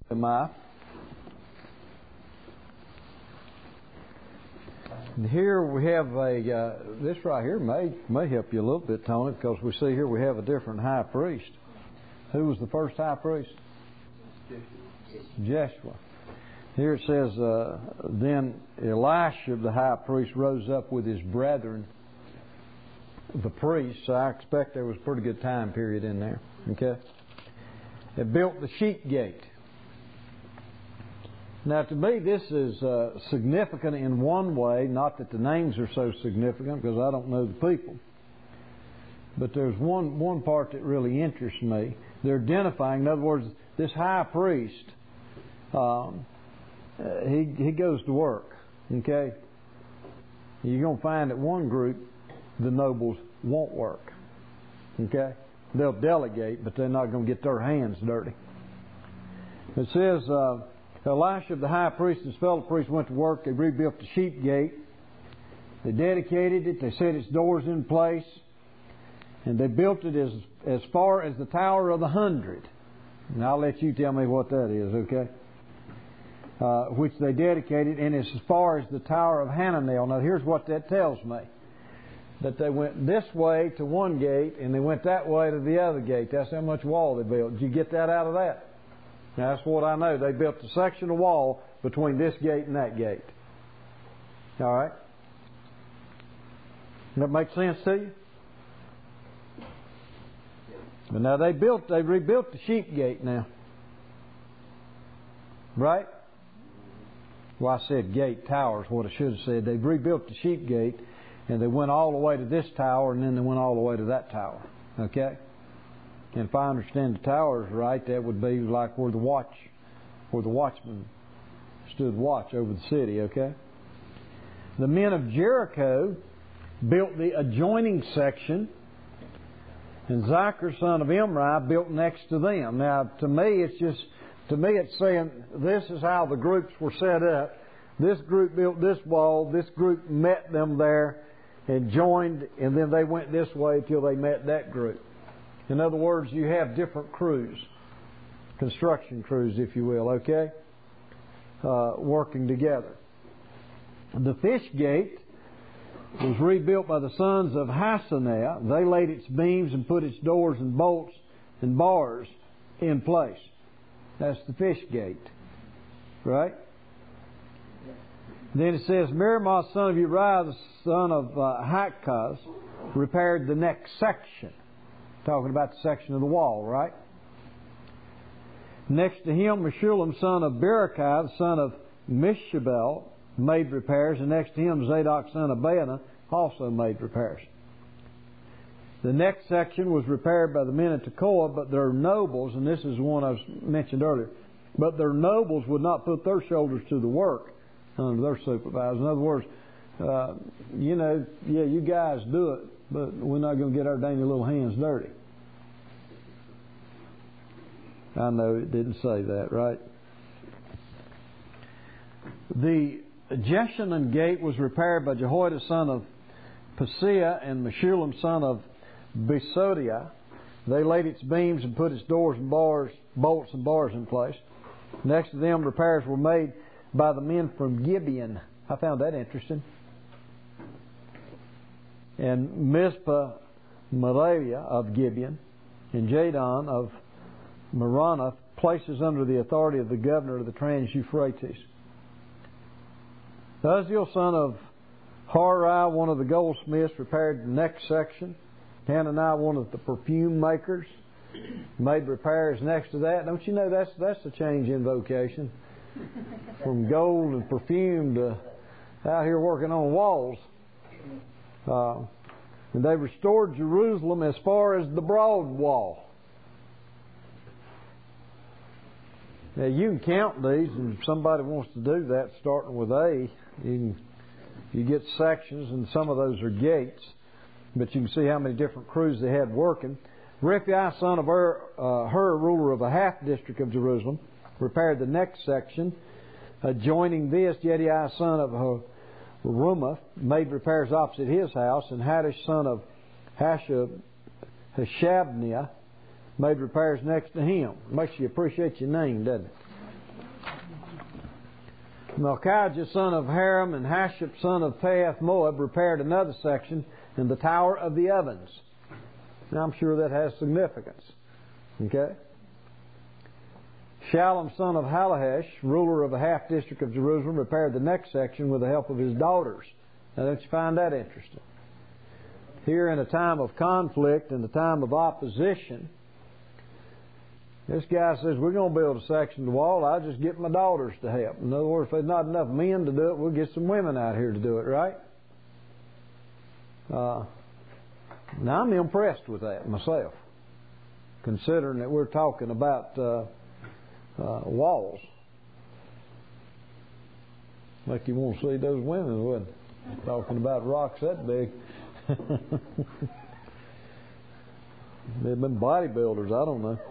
Am I? And here we have this right here may help you a little bit, Tony, because we see here we have a different high priest. Who was the first high priest? Joshua. Here it says, then Elisha, the high priest, rose up with his brethren, the priests. So I expect there was a pretty good time period in there. Okay. They built the sheep gate. Now, to me, this is significant in one way. Not that the names are so significant, because I don't know the people. But there's one part that really interests me. They're identifying, in other words, this high priest, he goes to work. Okay? You're going to find that one group, the nobles, won't work. Okay? They'll delegate, but they're not going to get their hands dirty. It says, Elisha, the high priest, and his fellow priests went to work. They rebuilt the sheep gate. They dedicated it. They set its doors in place. And they built it as far as the Tower of the 100. And I'll let you tell me what that is, okay? Which they dedicated, and it's as far as the Tower of Hananel. Now, here's what that tells me. That they went this way to one gate, and they went that way to the other gate. That's how much wall they built. Did you get that out of that? Now, that's what I know. They built a section of wall between this gate and that gate. All right? That make sense to you? But now they rebuilt the sheep gate now. Right? Well, I said gate, tower is what I should have said. They rebuilt the sheep gate, and they went all the way to this tower, and then they went all the way to that tower. Okay? And if I understand the towers right, that would be like where the watchman stood watch over the city, okay? The men of Jericho built the adjoining section, and Zachar, son of Imri, built next to them. Now, to me, it's saying this is how the groups were set up. This group built this wall, this group met them there and joined, and then they went this way until they met that group. In other words, you have different crews, construction crews, if you will, okay, working together. The fish gate was rebuilt by the sons of Hassenaah. They laid its beams and put its doors and bolts and bars in place. That's the fish gate, right? Then it says, Meremoth, son of Uriah, the son of Hakaz, repaired the next section. Talking about the section of the wall, right? Next to him, Meshullam, son of Berechiah, the son of Mishabel, made repairs. And next to him, Zadok, son of Baana, also made repairs. The next section was repaired by the men of Tekoa, but their nobles, and this is the one I mentioned earlier, but their nobles would not put their shoulders to the work under their supervisors. In other words, you guys do it, but we're not going to get our dainty little hands dirty. I know it didn't say that, right? The Jeshanun gate was repaired by Jehoiada, son of Paseah, and Meshullam, son of Besodiah. They laid its beams and put its doors and bars, bolts and bars in place. Next to them, repairs were made by the men from Gibeon. I found that interesting. And Mizpah Moriah of Gibeon, and Jadon of Meronoth, places under the authority of the governor of the Trans-Euphrates. Uzziel, son of Hariah, one of the goldsmiths, repaired the next section. Hananiah, one of the perfume makers, made repairs next to that. Don't you know that's a change in vocation? From gold and perfume to out here working on walls. And they restored Jerusalem as far as the broad wall. Now you can count these, and if somebody wants to do that, starting with A, you get sections, and some of those are gates. But you can see how many different crews they had working. Rephiah, son of Hur, ruler of a half district of Jerusalem, repaired the next section. Adjoining this, Jediah, son of Harumaph, made repairs opposite his house, and Haddish, son of Hashabniah, made repairs next to him. Makes you appreciate your name, doesn't it? Malchijah, son of Haram, and Hashub, son of Pahath Moab, repaired another section in the Tower of the Ovens. Now, I'm sure that has significance. Okay? Shallum, son of Halahesh, ruler of the half-district of Jerusalem, repaired the next section with the help of his daughters. Now, don't you find that interesting? Here, in a time of conflict, in a time of opposition, this guy says, we're going to build a section of the wall. I'll just get my daughters to help. In other words, if there's not enough men to do it, we'll get some women out here to do it, right? Now, I'm impressed with that myself, considering that we're talking about walls. Like you want to see those women, wouldn't you? Talking about rocks that big. They've been bodybuilders, I don't know.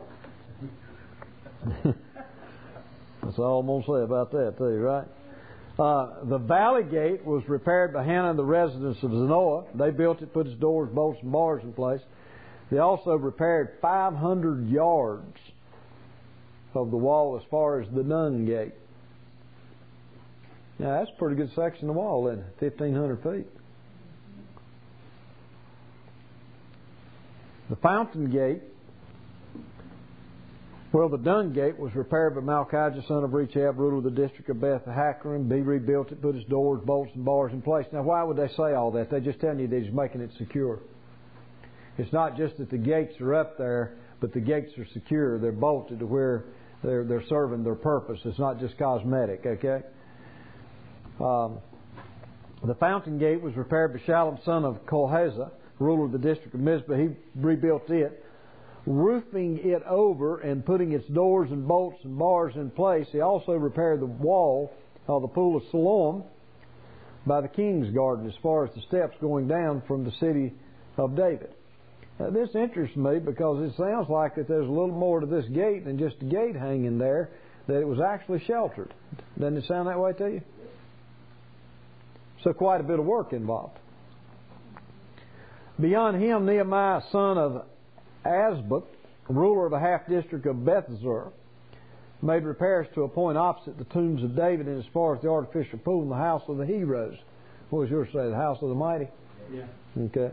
That's all I'm going to say about that, too, right? The valley gate was repaired by Hannah, the residents of Zanoah. They built it, put its doors, bolts, and bars in place. They also repaired 500 yards of the wall as far as the Dung gate. Now, that's a pretty good section of wall, isn't it? 1,500 feet. The fountain gate, well, the Dung gate was repaired by Malchijah, son of Rechab, ruler of the district of Beth Hakkerem. He rebuilt it, put its doors, bolts, and bars in place. Now, why would they say all that? They're just telling you they're just making it secure. It's not just that the gates are up there, but the gates are secure. They're bolted to where they're serving their purpose. It's not just cosmetic, okay? The fountain gate was repaired by Shallum, son of Kolhazah, ruler of the district of Mizpah. He rebuilt it, roofing it over and putting its doors and bolts and bars in place. He also repaired the wall of the pool of Siloam by the king's garden as far as the steps going down from the city of David. This interests me because it sounds like that there's a little more to this gate than just a gate hanging there, that it was actually sheltered. Doesn't it sound that way to you? So quite a bit of work involved. Beyond him, Nehemiah, son of Azbuk, ruler of the half-district of Bethzur, made repairs to a point opposite the tombs of David and as far as the artificial pool in the house of the heroes. What was yours say? The house of the mighty? Yeah. Okay.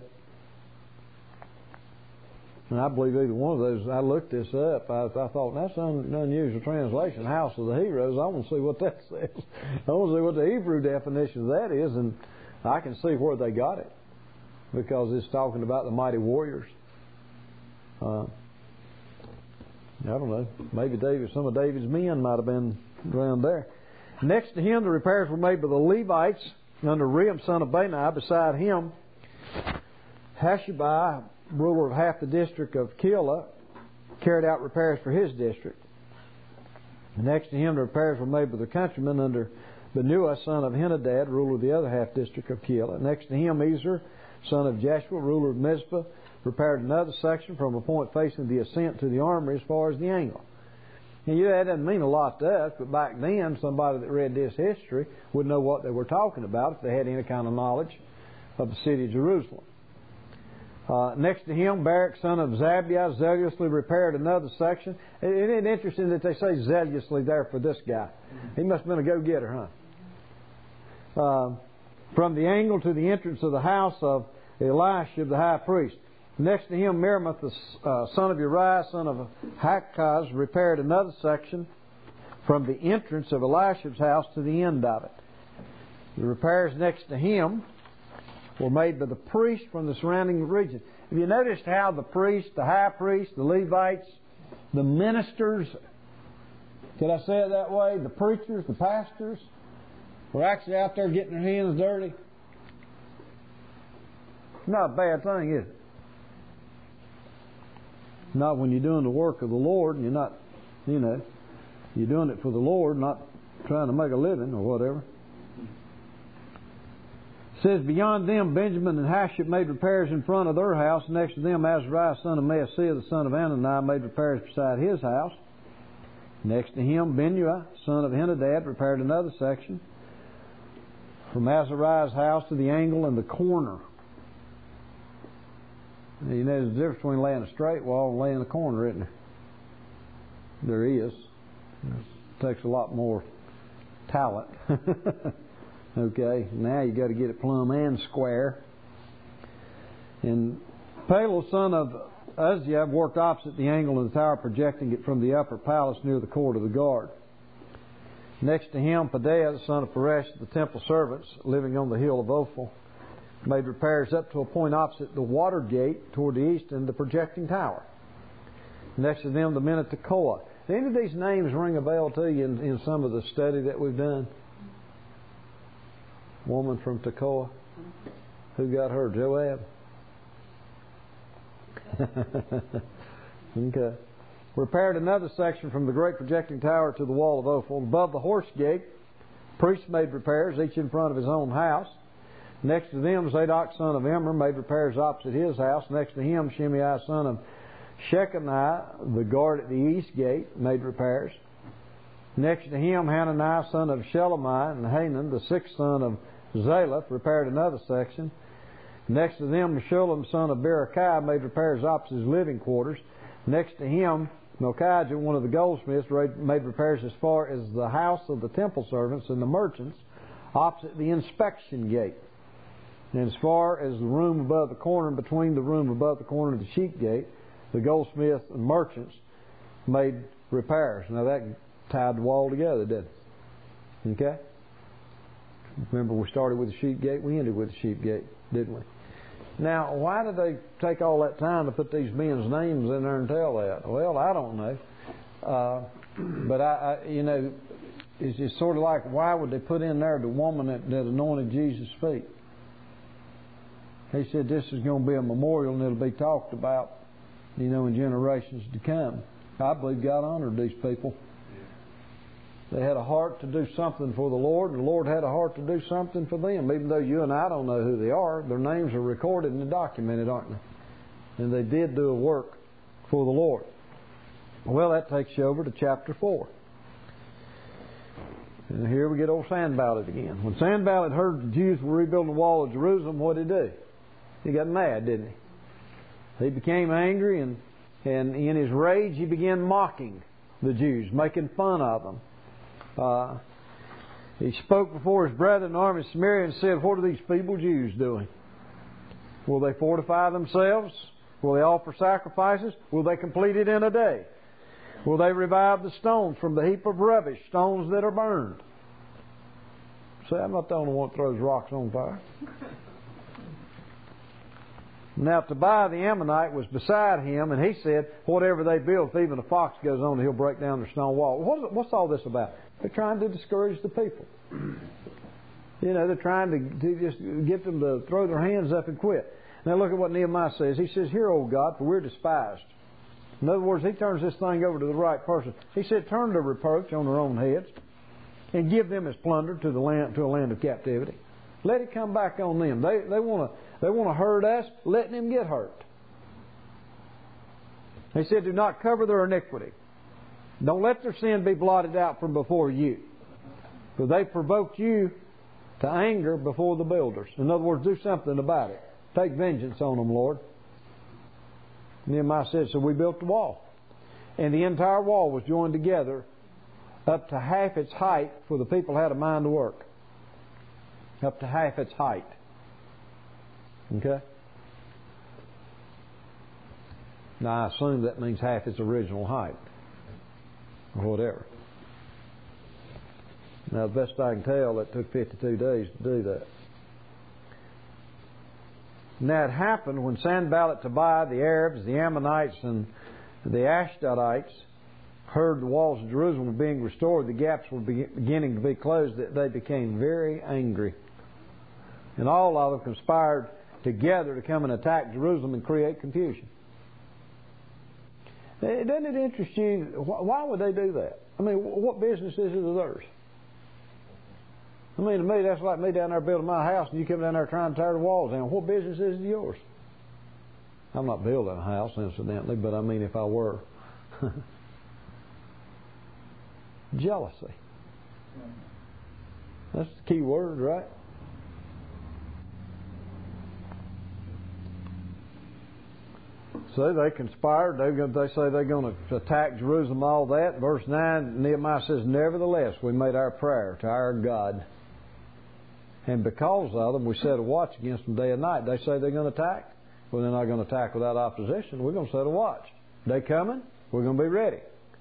And I believe either one of those, I looked this up. I thought, that's an unusual translation, house of the heroes. I want to see what that says. I want to see what the Hebrew definition of that is, and I can see where they got it. Because it's talking about the mighty warriors. I don't know. Maybe some of David's men might have been around there. Next to him, the repairs were made by the Levites under Rehum, son of Bani. Beside him, Hashabai, ruler of half the district of Keilah, carried out repairs for his district. Next to him, the repairs were made by the countrymen under Benua, son of Henadad, ruler of the other half district of Keilah. Next to him, Ezer, son of Jeshua, ruler of Mizpah, repaired another section from a point facing the ascent to the armory as far as the angle. And that doesn't mean a lot to us, but back then, somebody that read this history would know what they were talking about if they had any kind of knowledge of the city of Jerusalem. Next to him, Barak, son of Zabdiah, zealously repaired another section. Isn't it interesting that they say zealously there for this guy? He must have been a go-getter, huh? From the angle to the entrance of the house of Eliashib, the high priest. Next to him, Meremoth, the son of Uriah, son of Hakaz, repaired another section from the entrance of Eliashib's house to the end of it. The repairs next to him were made by the priests from the surrounding region. Have you noticed how the priests, the high priests, the Levites, the ministers, could I say it that way, the preachers, the pastors, were actually out there getting their hands dirty? Not a bad thing, is it? Not when you're doing the work of the Lord and you're not, you're doing it for the Lord, not trying to make a living or whatever. It says, beyond them, Benjamin and Hashub made repairs in front of their house. Next to them, Azariah, son of Maaseiah, the son of Ananiah, made repairs beside his house. Next to him, Benua, son of Henadad, repaired another section from Azariah's house to the angle and the corner. You know, there's a difference between laying a straight wall and laying a corner, isn't there? There is. It takes a lot more talent. Okay, now you got to get it plumb and square. And Palal, son of Uzziah, worked opposite the angle of the tower, projecting it from the upper palace near the court of the guard. Next to him, Pedaiah, the son of Peresh, the temple servants, living on the hill of Ophel, made repairs up to a point opposite the water gate toward the east and the projecting tower. Next to them, the men at Tekoa. Do any of these names ring a bell to you in some of the study that we've done? Woman from Tekoa. Who got her? Joab? Okay. Repaired another section from the great projecting tower to the wall of Ophel. Above the horse gate, priests made repairs, each in front of his own house. Next to them, Zadok, son of Immer, made repairs opposite his house. Next to him, Shimei, son of Shechaniah, the guard at the east gate, made repairs. Next to him, Hananiah, son of Shelemiah, and Hanan, the sixth son of Zalaph, repaired another section. Next to them, Meshullam, son of Berechiah, made repairs opposite his living quarters. Next to him, Melchijah, one of the goldsmiths, made repairs as far as the house of the temple servants and the merchants, opposite the inspection gate. And as far as the room above the corner, and between the room above the corner and the sheep gate, the goldsmiths and merchants made repairs. Now that tied the wall together, didn't it? Okay? Remember, we started with the sheep gate, we ended with the sheep gate, didn't we? Now, why did they take all that time to put these men's names in there and tell that? Well, I don't know. But it's just sort of like, why would they put in there the woman that anointed Jesus' feet? He said this is going to be a memorial and it'll be talked about, in generations to come. I believe God honored these people. They had a heart to do something for the Lord, and the Lord had a heart to do something for them. Even though you and I don't know who they are, their names are recorded and documented, aren't they? And they did do a work for the Lord. Well, that takes you over to chapter 4. And here we get old Sanballat again. When Sanballat heard the Jews were rebuilding the wall of Jerusalem, what did he do? He got mad, didn't he? He became angry, and in his rage he began mocking the Jews, making fun of them. He spoke before his brethren, the army of Samaria, and said, "What are these feeble Jews doing? Will they fortify themselves? Will they offer sacrifices? Will they complete it in a day? Will they revive the stones from the heap of rubbish, stones that are burned?" See, I'm not the only one that throws rocks on fire. Now Tobiah the Ammonite was beside him, and he said, "Whatever they build, if even a fox goes on, he'll break down their stone wall." What's all this about? They're trying to discourage the people. They're trying to just get them to throw their hands up and quit. Now look at what Nehemiah says. He says, "Hear, O God, for we're despised." In other words, he turns this thing over to the right person. He said, "Turn the reproach on their own heads and give them as plunder to a land of captivity. Let it come back on them. They want to hurt us. Let them get hurt." He said, "Do not cover their iniquity. Don't let their sin be blotted out from before you. For they provoked you to anger before the builders." In other words, do something about it. Take vengeance on them, Lord. Nehemiah said, so we built the wall. And the entire wall was joined together up to half its height, for the people had a mind to work. Up to half its height. Okay? Now I assume that means half its original height. Or whatever. Now, the best I can tell, it took 52 days to do that. Now, it happened when Sanballat, Tobiah, the Arabs, the Ammonites, and the Ashdodites heard the walls of Jerusalem were being restored, the gaps were beginning to be closed, that they became very angry. And all of them conspired together to come and attack Jerusalem and create confusion. Doesn't it interest you? Why would they do that? I mean, what business is it of theirs? I mean, to me, that's like me down there building my house and you come down there trying to tear the walls down. What business is it yours? I'm not building a house, incidentally, but I mean if I were. Jealousy. That's the key word, right? So they conspired. They say they're going to attack Jerusalem, all that. Verse 9, Nehemiah says, nevertheless, we made our prayer to our God. And because of them, we set a watch against them day and night. They say they're going to attack. Well, they're not going to attack without opposition. We're going to set a watch. They coming, we're going to be ready.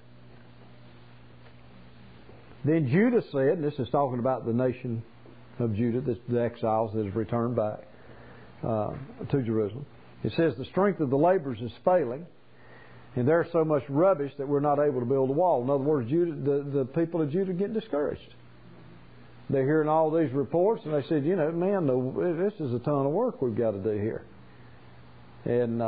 Then Judah said, and this is talking about the nation of Judah, the exiles that have returned back to Jerusalem. It says, the strength of the laborers is failing, and there's so much rubbish that we're not able to build a wall. In other words, the people of Judah get discouraged. They're hearing all these reports, and they said, man, this is a ton of work we've got to do here. And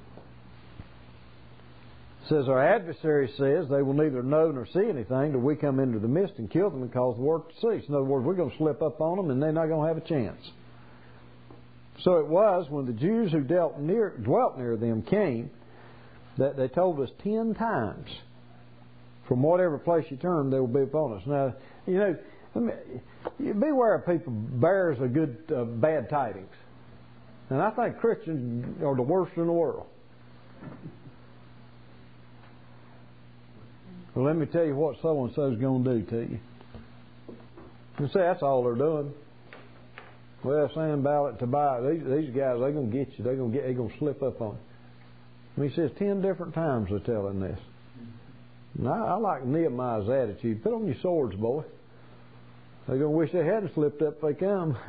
says, our adversary says they will neither know nor see anything till we come into the midst and kill them and cause the work to cease. In other words, we're going to slip up on them and they're not going to have a chance. So it was when the Jews who dwelt near them came that they told us 10 times, from whatever place you turn, they will be upon us. Now, beware of people bearers of bad tidings. And I think Christians are the worst in the world. Well, let me tell you what so-and-so is going to do to you. You say that's all they're doing. Well, Sanballat, Tobiah, these guys, they're going to get you. They're going to slip up on you. And he says 10 different times they're telling this. And I like Nehemiah's attitude. Put on your swords, boy. They're going to wish they hadn't slipped up if they come,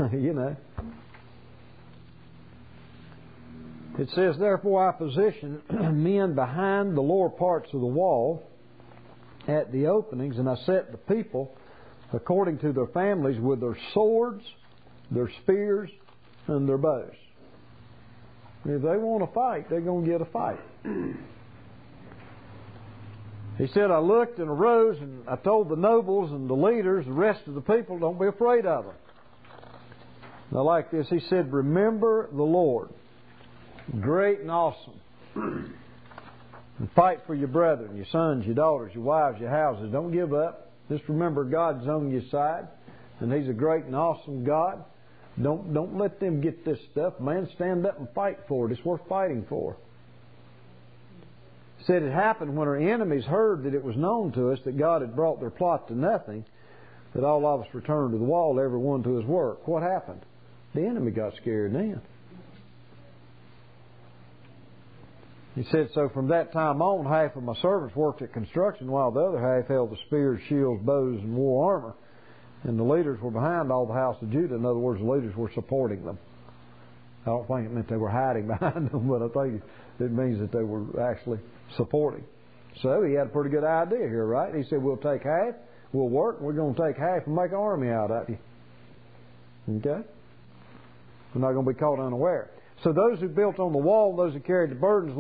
It says, therefore I position men behind the lower parts of the wall at the openings, and I set the people according to their families with their swords, their spears, and their bows. If they want to fight, they're going to get a fight. He said, I looked and arose, and I told the nobles and the leaders, the rest of the people, don't be afraid of them. And I like this. He said, remember the Lord, great and awesome. And fight for your brethren, your sons, your daughters, your wives, your houses. Don't give up. Just remember God's on your side, and He's a great and awesome God. Don't let them get this stuff. Man, stand up and fight for it. It's worth fighting for. He said it happened when our enemies heard that it was known to us that God had brought their plot to nothing, that all of us returned to the wall, every one to his work. What happened? The enemy got scared then. He said, so from that time on, half of my servants worked at construction, while the other half held the spears, shields, bows, and war armor. And the leaders were behind all the house of Judah. In other words, the leaders were supporting them. I don't think it meant they were hiding behind them, but I think it means that they were actually supporting. So he had a pretty good idea here, right? He said, we'll take half, we'll work, and we're going to take half and make an army out of you. Okay? We're not going to be caught unaware. So those who built on the wall, those who carried the burdens,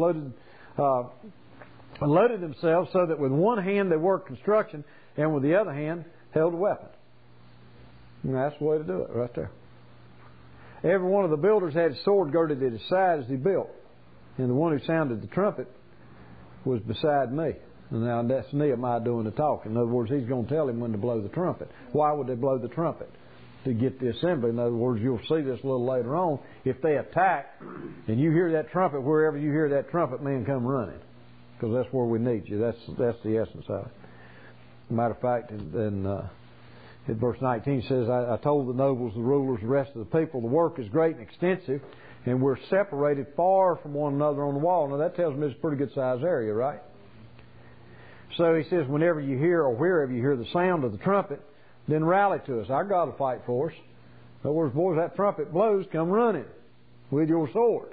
loaded themselves so that with one hand they worked construction and with the other hand held a weapon. And that's the way to do it right there. Every one of the builders had his sword girded at his side as he built. And the one who sounded the trumpet was beside me. And now that's Nehemiah doing the talking. In other words, he's going to tell him when to blow the trumpet. Why would they blow the trumpet? To get the assembly. In other words, you'll see this a little later on. If they attack and you hear that trumpet, wherever you hear that trumpet, man, come running. Because that's where we need you. That's the essence of it. Matter of fact, in verse 19 says, I told the nobles, the rulers, the rest of the people, the work is great and extensive, and we're separated far from one another on the wall. Now that tells me it's a pretty good sized area, right? So he says, whenever you hear or wherever you hear the sound of the trumpet, then rally to us. Our God will fight for us. In other words, boys, that trumpet blows, come running with your sword.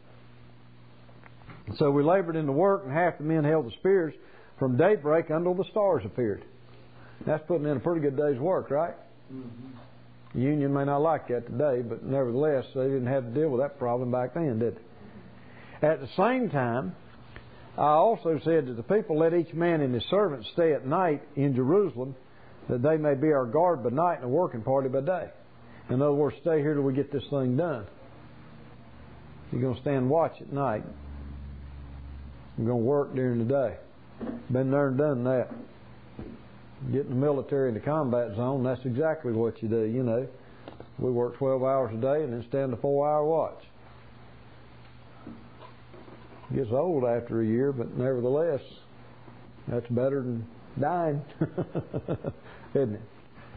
So we labored in the work, and half the men held the spears from daybreak until the stars appeared. That's putting in a pretty good day's work, right? Mm-hmm. The Union may not like that today, but nevertheless, they didn't have to deal with that problem back then, did they? At the same time, I also said to the people, let each man and his servant stay at night in Jerusalem, that they may be our guard by night and a working party by day. In other words, stay here till we get this thing done. You're going to stand watch at night. You're going to work during the day. Been there and done that. Get in the military in the combat zone, that's exactly what you do, you know. We work 12 hours a day and then stand a 4-hour watch. Gets old after a year, but nevertheless, that's better than dying, isn't it?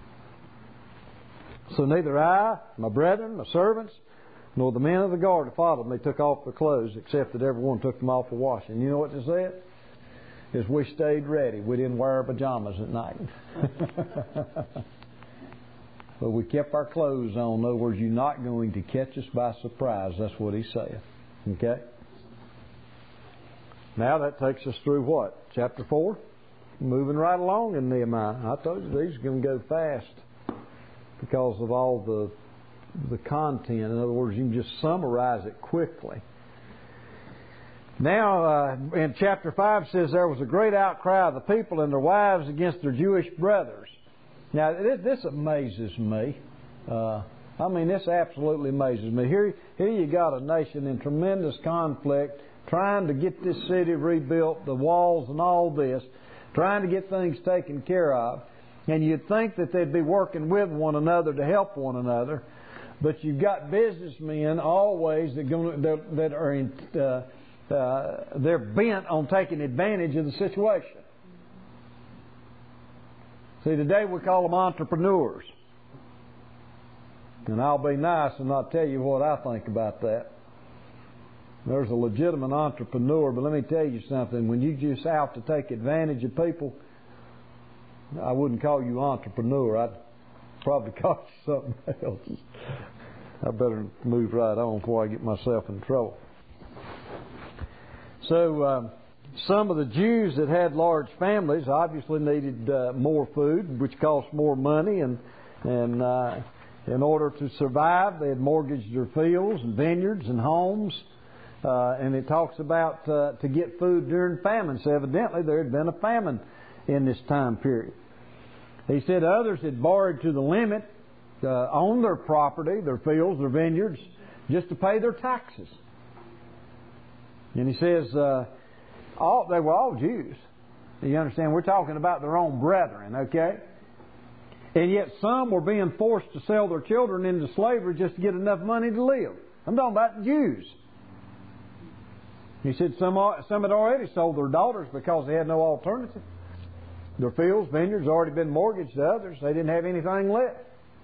So neither I, my brethren, my servants, nor the men of the guard that followed me took off their clothes, except that every one took them off for washing. You know what they said? Is we stayed ready. We didn't wear our pajamas at night. But we kept our clothes on. In other words, you're not going to catch us by surprise. That's what he said. Okay? Now that takes us through what? Chapter 4? Moving right along in Nehemiah. I told you these are going to go fast because of all the content. In other words, you can just summarize it quickly. Now, in chapter 5 it says, there was a great outcry of the people and their wives against their Jewish brothers. Now, this amazes me. This absolutely amazes me. Here you got a nation in tremendous conflict, trying to get this city rebuilt, the walls and all this, trying to get things taken care of. And you'd think that they'd be working with one another to help one another. But you've got businessmen always that are they're bent on taking advantage of the situation. See, today we call them entrepreneurs. And I'll be nice and not tell you what I think about that. There's a legitimate entrepreneur, but let me tell you something. When you just out to take advantage of people, I wouldn't call you entrepreneur. I'd probably call you something else. I better move right on before I get myself in trouble. So, some of the Jews that had large families obviously needed more food, which cost more money, and in order to survive, they had mortgaged their fields and vineyards and homes. And it talks about to get food during famine. So evidently there had been a famine in this time period. He said others had borrowed to the limit on their property, their fields, their vineyards, just to pay their taxes. And he says they were all Jews. You understand? We're talking about their own brethren, okay? And yet some were being forced to sell their children into slavery just to get enough money to live. I'm talking about the Jews. He said some had already sold their daughters because they had no alternative. Their fields, vineyards, already been mortgaged to others. They didn't have anything left.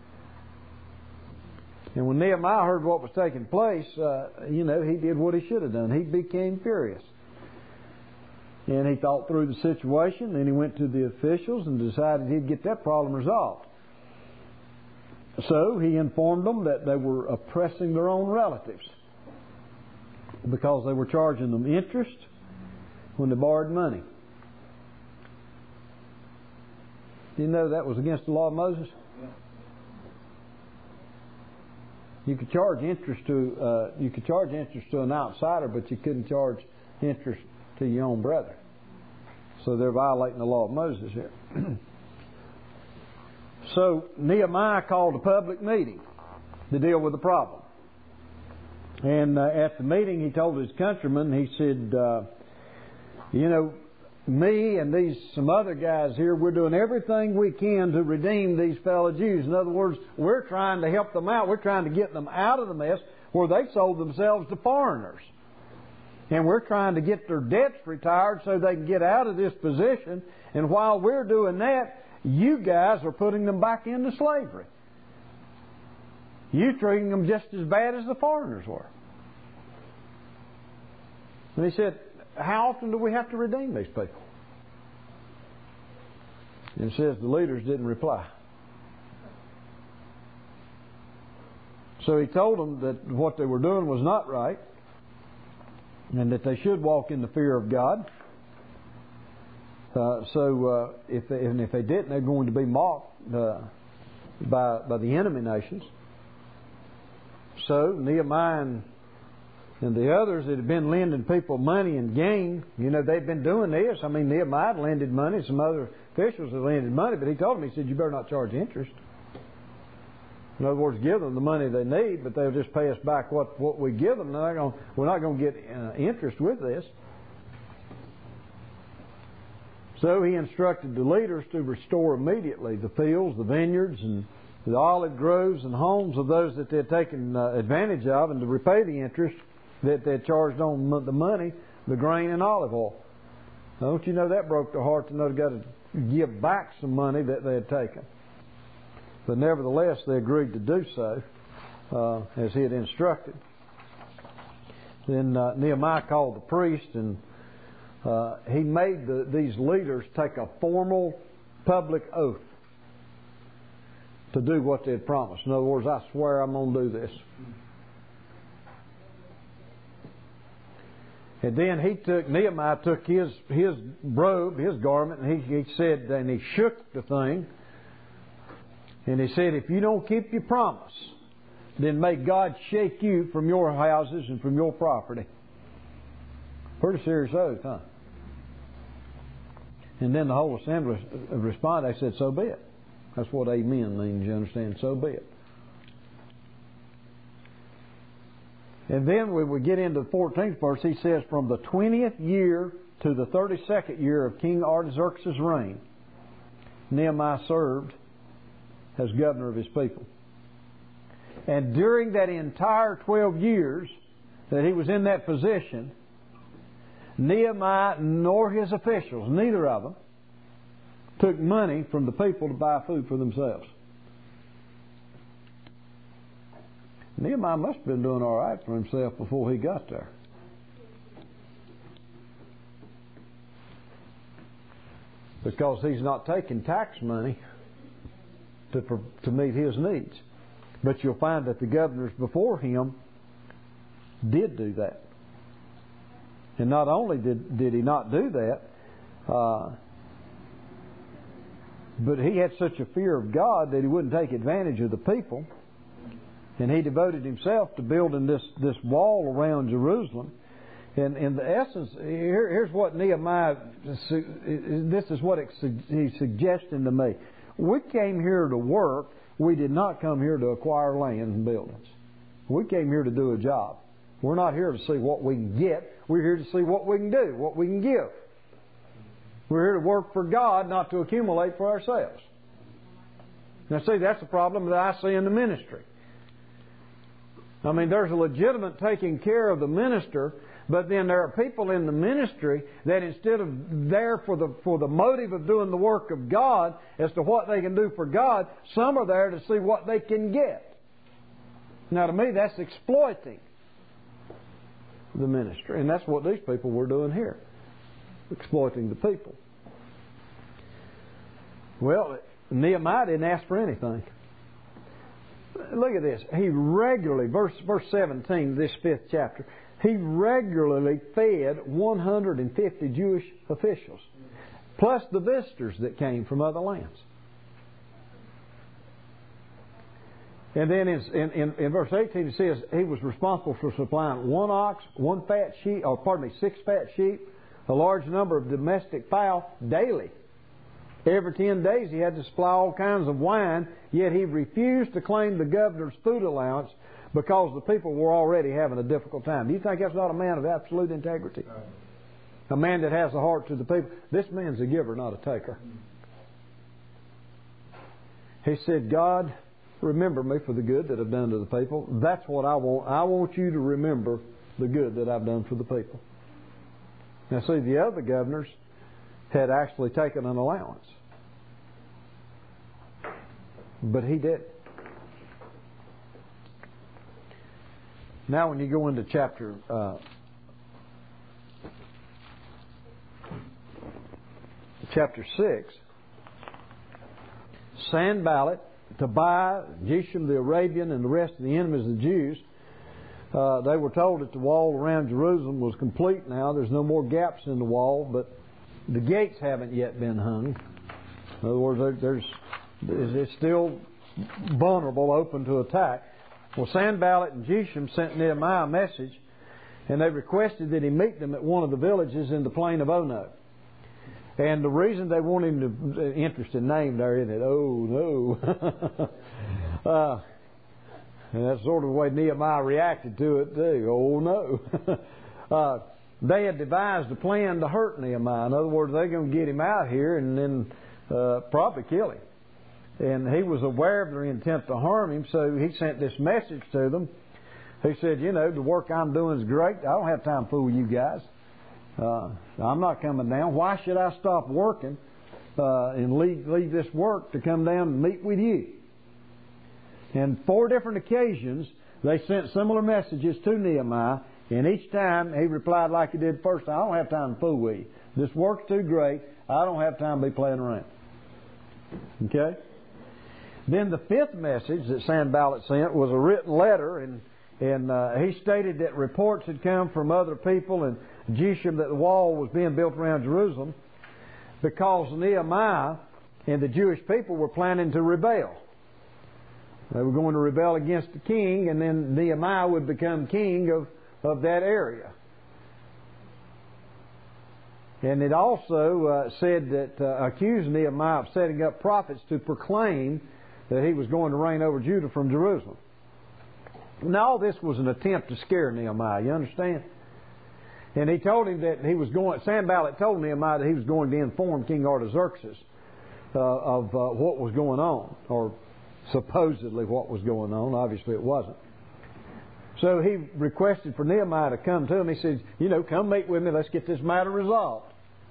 And when Nehemiah heard what was taking place, he did what he should have done. He became furious. And he thought through the situation. Then he went to the officials and decided he'd get that problem resolved. So he informed them that they were oppressing their own relatives because they were charging them interest when they borrowed money. Do you know that was against the law of Moses? You could charge interest to an outsider, but you couldn't charge interest to your own brother. So they're violating the law of Moses here. So Nehemiah called a public meeting to deal with the problem. And at the meeting he told his countrymen, he said, me and some other guys here, we're doing everything we can to redeem these fellow Jews. In other words, we're trying to help them out. We're trying to get them out of the mess where they sold themselves to foreigners. And we're trying to get their debts retired so they can get out of this position. And while we're doing that, you guys are putting them back into slavery. You're treating them just as bad as the foreigners were. And he said, how often do we have to redeem these people? And it says the leaders didn't reply. So he told them that what they were doing was not right, and that they should walk in the fear of God. If they didn't, they're going to be mocked by the enemy nations. So Nehemiah and the others that had been lending people money and gain, they've been doing this. Nehemiah lended money. Some other officials had lended money, but he told them, he said, you better not charge interest. In other words, give them the money they need, but they'll just pay us back what we give them. We're not going to get interest with this. So he instructed the leaders to restore immediately the fields, the vineyards, and the olive groves and homes of those that they had taken advantage of, and to repay the interest that they had charged on the money the grain and olive oil. Now, don't you know that broke their heart to know they got to give back some money that they had taken. But nevertheless, they agreed to do so as he had instructed. Then Nehemiah called the priest, and he made these leaders take a formal public oath to do what they had promised. In other words, I swear I'm going to do this. And then Nehemiah took his robe, his garment, and he said, and he shook the thing, and he said, if you don't keep your promise, then may God shake you from your houses and from your property. Pretty serious oath, huh? And then the whole assembly responded. They said, so be it. That's what amen means, you understand? So be it. And then when we get into the 14th verse, he says, from the 20th year to the 32nd year of King Artaxerxes' reign, Nehemiah served as governor of his people. And during that entire 12 years that he was in that position, Nehemiah nor his officials, neither of them, took money from the people to buy food for themselves. Nehemiah must have been doing all right for himself before he got there. Because he's not taking tax money to meet his needs. But you'll find that the governors before him did do that. And not only did he not do that, but he had such a fear of God that he wouldn't take advantage of the people. And he devoted himself to building this wall around Jerusalem. And in the essence, here's what Nehemiah, this is what he's suggesting to me. We came here to work. We did not come here to acquire land and buildings. We came here to do a job. We're not here to see what we can get. We're here to see what we can do, what we can give. We're here to work for God, not to accumulate for ourselves. Now see, that's the problem that I see in the ministry. I mean, there's a legitimate taking care of the minister, but then there are people in the ministry that instead of there for the motive of doing the work of God as to what they can do for God, some are there to see what they can get. Now to me, that's exploiting the ministry. And that's what these people were doing here. Exploiting the people. Well, Nehemiah didn't ask for anything. Look at this. He regularly, verse 17, this 5th chapter, he regularly fed 150 Jewish officials, plus the visitors that came from other lands. And then in verse 18 it says he was responsible for supplying 1 ox, 6 fat sheep, a large number of domestic fowl daily. Every 10 days he had to supply all kinds of wine, yet he refused to claim the governor's food allowance because the people were already having a difficult time. Do you think that's not a man of absolute integrity? A man that has a heart to the people. This man's a giver, not a taker. He said, God, remember me for the good that I've done to the people. That's what I want. I want you to remember the good that I've done for the people. Now see, the other governors had actually taken an allowance. But he didn't. Now when you go into chapter 6, Sanballat, Tobiah, Geshem the Arabian, and the rest of the enemies of the Jews, they were told that the wall around Jerusalem was complete now. There's no more gaps in the wall, but the gates haven't yet been hung. In other words, it's still vulnerable, open to attack. Well, Sanballat and Geshem sent Nehemiah a message, and they requested that he meet them at one of the villages in the plain of Ono. And the reason they want him to, interesting name there, isn't it? Oh, no. And that's sort of the way Nehemiah reacted to it, too. Oh, no. They had devised a plan to hurt Nehemiah. In other words, they're going to get him out here and then probably kill him. And he was aware of their intent to harm him, so he sent this message to them. He said, the work I'm doing is great. I don't have time to fool you guys. I'm not coming down. Why should I stop working and leave this work to come down and meet with you? And 4 different occasions, they sent similar messages to Nehemiah, and each time he replied like he did first time, I don't have time to fool with you. This work's too great. I don't have time to be playing around. Okay? Then the 5th message that Sanballat sent was a written letter, and he stated that reports had come from other people in Geshem that the wall was being built around Jerusalem because Nehemiah and the Jewish people were planning to rebel. They were going to rebel against the king, and then Nehemiah would become king of that area. And it also said that accused Nehemiah of setting up prophets to proclaim that he was going to reign over Judah from Jerusalem. Now, all this was an attempt to scare Nehemiah, you understand? And he told him that he was going, Sanballat told Nehemiah that he was going to inform King Artaxerxes of what was going on, or supposedly what was going on. Obviously it wasn't. So he requested for Nehemiah to come to him. He said, come meet with me. Let's get this matter resolved.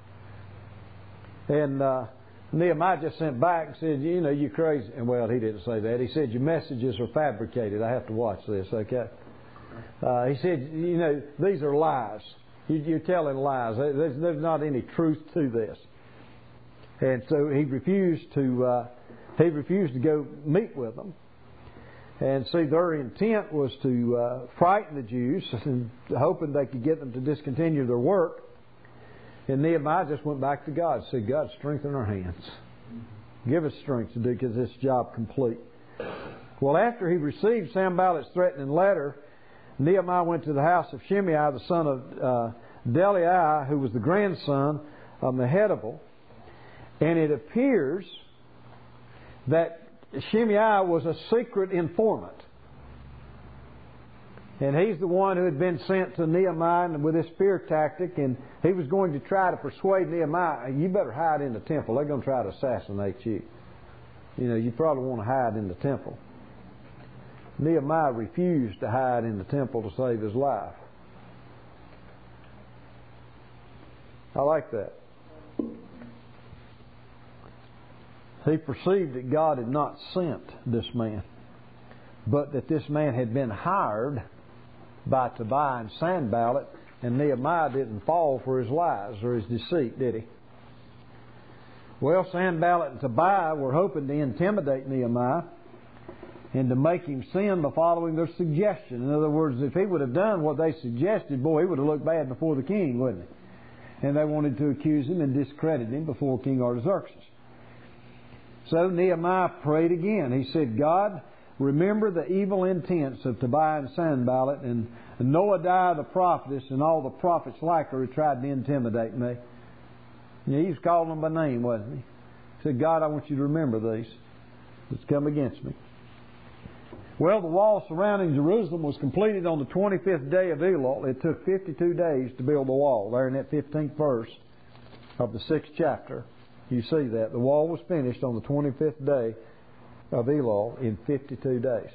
And Nehemiah just sent back and said, you're crazy. And well, he didn't say that. He said, your messages are fabricated. I have to watch this, okay? He said, these are lies. You're telling lies. There's not any truth to this. And so he refused to go meet with them. And see, their intent was to frighten the Jews, and hoping they could get them to discontinue their work. And Nehemiah just went back to God and said, God, strengthen our hands. Give us strength to do this job complete. Well, after he received Sanballat's threatening letter, Nehemiah went to the house of Shimei, the son of Delaiah, who was the grandson of Mehetabel. And it appears that Shimei was a secret informant. And he's the one who had been sent to Nehemiah with this fear tactic, and he was going to try to persuade Nehemiah, you better hide in the temple. They're going to try to assassinate you. You probably want to hide in the temple. Nehemiah refused to hide in the temple to save his life. I like that. He perceived that God had not sent this man, but that this man had been hired by Tobiah and Sanballat, and Nehemiah didn't fall for his lies or his deceit, did he? Well, Sanballat and Tobiah were hoping to intimidate Nehemiah and to make him sin by following their suggestion. In other words, if he would have done what they suggested, boy, he would have looked bad before the king, wouldn't he? And they wanted to accuse him and discredit him before King Artaxerxes. So Nehemiah prayed again. He said, God, remember the evil intents of Tobiah and Sanballat and Noadiah the prophetess and all the prophets like her who tried to intimidate me. He was calling them by name, wasn't he? He said, God, I want you to remember these that's come against me. Well, the wall surrounding Jerusalem was completed on the 25th day of Elul. It took 52 days to build the wall. There in that 15th verse of the 6th chapter, you see that. The wall was finished on the 25th day of Elul in 52 days.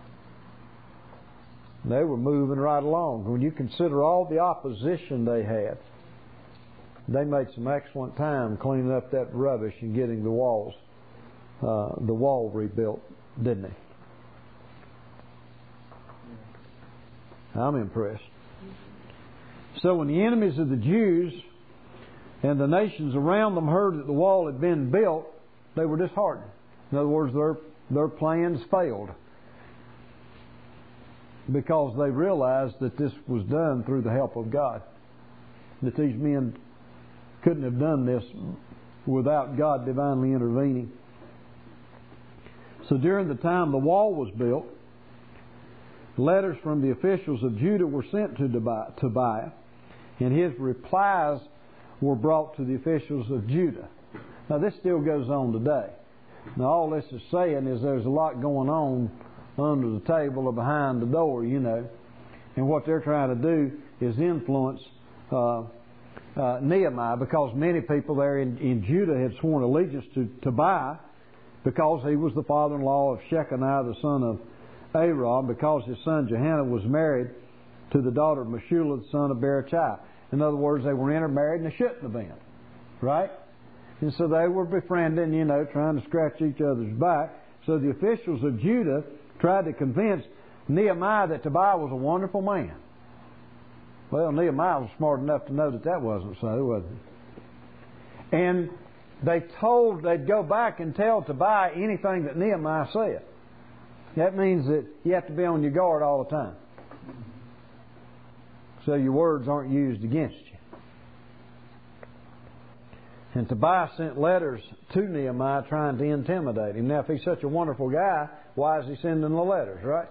They were moving right along. When you consider all the opposition they had, they made some excellent time cleaning up that rubbish and getting the wall rebuilt, didn't they? I'm impressed. So when the enemies of the Jews and the nations around them heard that the wall had been built, they were disheartened. In other words, their plans failed, because they realized that this was done through the help of God. That these men couldn't have done this without God divinely intervening. So during the time the wall was built, letters from the officials of Judah were sent to Tobiah, and his replies were brought to the officials of Judah. Now this still goes on today. Now all this is saying is there's a lot going on under the table or behind the door, and what they're trying to do is influence Nehemiah, because many people there in Judah had sworn allegiance to Tobiah because he was the father-in-law of Shechaniah the son of Arah, because his son Johanan was married to the daughter of Meshulah the son of Berechiah. In other words, they were intermarried and they shouldn't have been. Right? And so they were befriending, trying to scratch each other's back. So the officials of Judah tried to convince Nehemiah that Tobiah was a wonderful man. Well, Nehemiah was smart enough to know that wasn't so, wasn't he? And they'd go back and tell Tobiah anything that Nehemiah said. That means that you have to be on your guard all the time, so your words aren't used against you. And Tobiah sent letters to Nehemiah trying to intimidate him. Now, if he's such a wonderful guy, why is he sending the letters, right?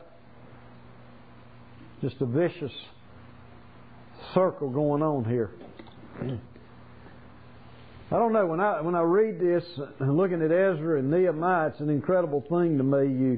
Just a vicious circle going on here. I don't know. When I read this and looking at Ezra and Nehemiah, it's an incredible thing to me.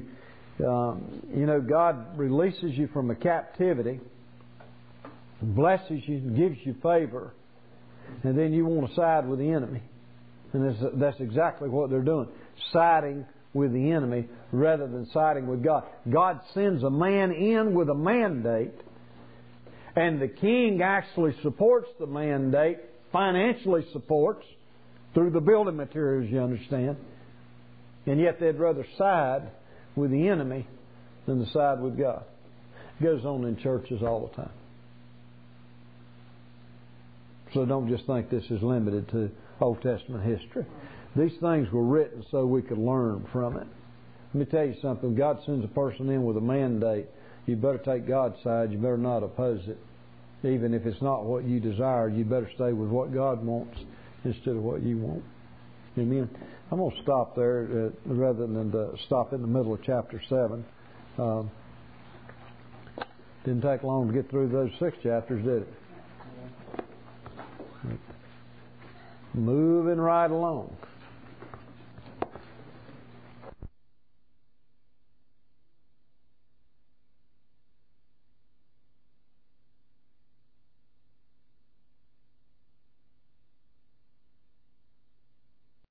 God releases you from a captivity, blesses you, and gives you favor, and then you want to side with the enemy. And that's exactly what they're doing, siding with the enemy rather than siding with God. God sends a man in with a mandate, and the king actually supports the mandate, financially supports, through the building materials, you understand. And yet they'd rather side with the enemy than to side with God. It goes on in churches all the time. So don't just think this is limited to Old Testament history. These things were written so we could learn from it. Let me tell you something. God sends a person in with a mandate. You better take God's side. You better not oppose it. Even if it's not what you desire, you better stay with what God wants instead of what you want. Amen. I'm going to stop there rather than to stop in the middle of chapter 7. Didn't take long to get through those 6 chapters, did it? Moving right along.